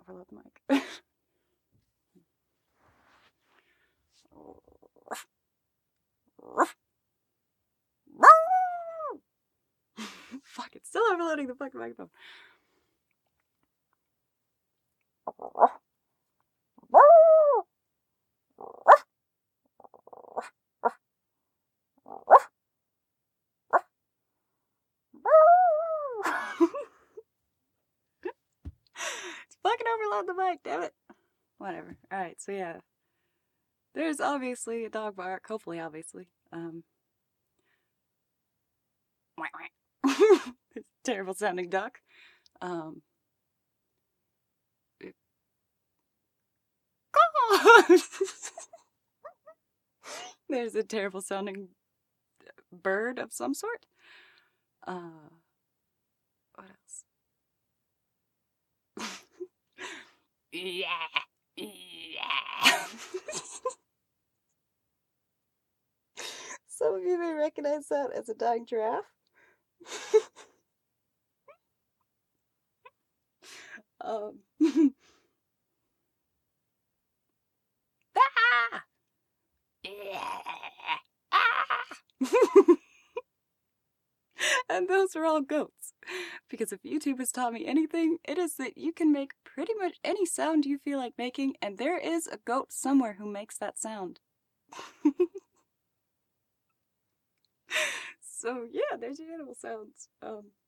overload the mic. Fuck, it's still overloading the fucking microphone. It's fucking overload the mic, damn it. Whatever. Alright, so yeah. There's obviously a dog bark, hopefully, obviously. It's a terrible sounding duck. There's a terrible sounding bird of some sort. What else? Yeah. Some of you may recognize that as a dying giraffe. Ah! And those are all goats. Because if YouTube has taught me anything, it is that you can make pretty much any sound you feel like making, and there is a goat somewhere who makes that sound. So yeah, there's your animal sounds.